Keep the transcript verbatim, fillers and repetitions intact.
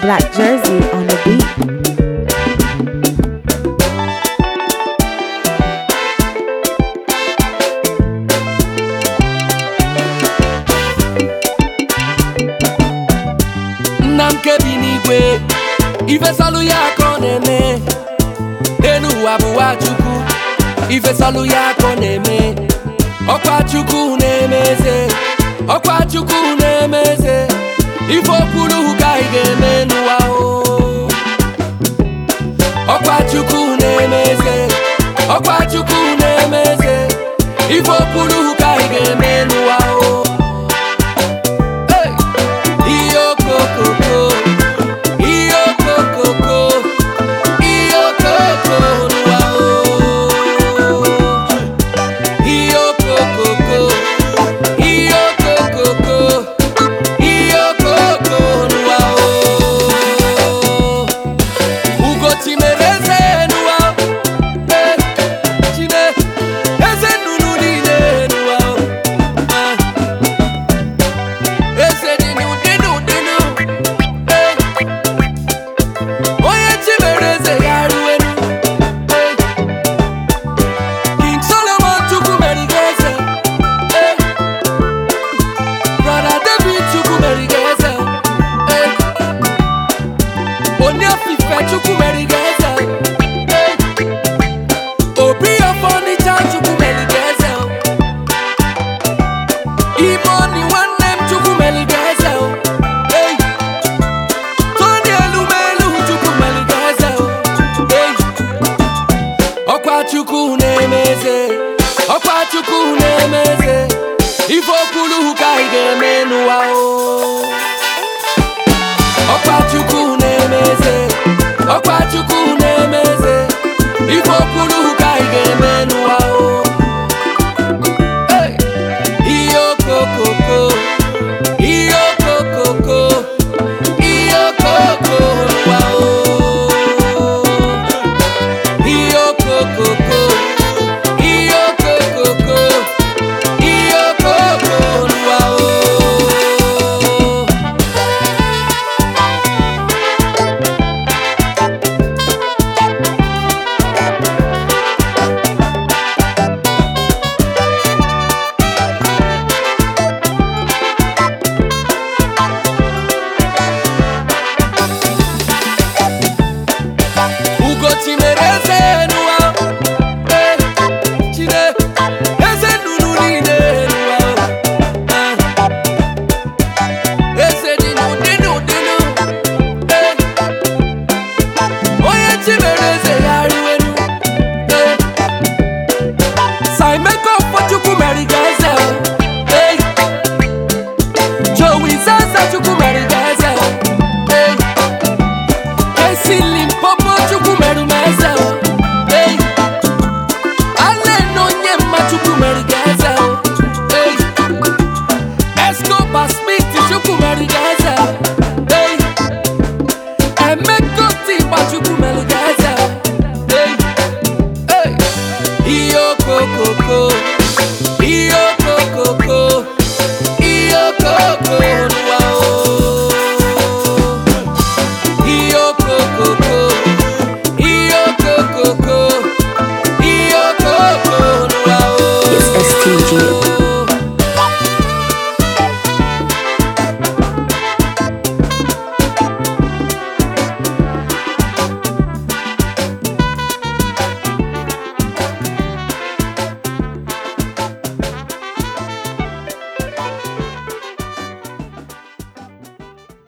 Black Jersey on the beat. Namkebinigwe, ife salu yako neme. Enu wabuwa chuku, ife salu yako neme. Okwa chuku nemeze, okwa chuku nemeze. Ifo kulu hukaige menuwa o. Okwa chuku nemeze, okwa chuku nemeze. Ifo kulu hukaige menuwa o. Hey, iyo koko. Chuku nemeze, okwa chuku nemeze. Ifo kulu hukaige menuwa o.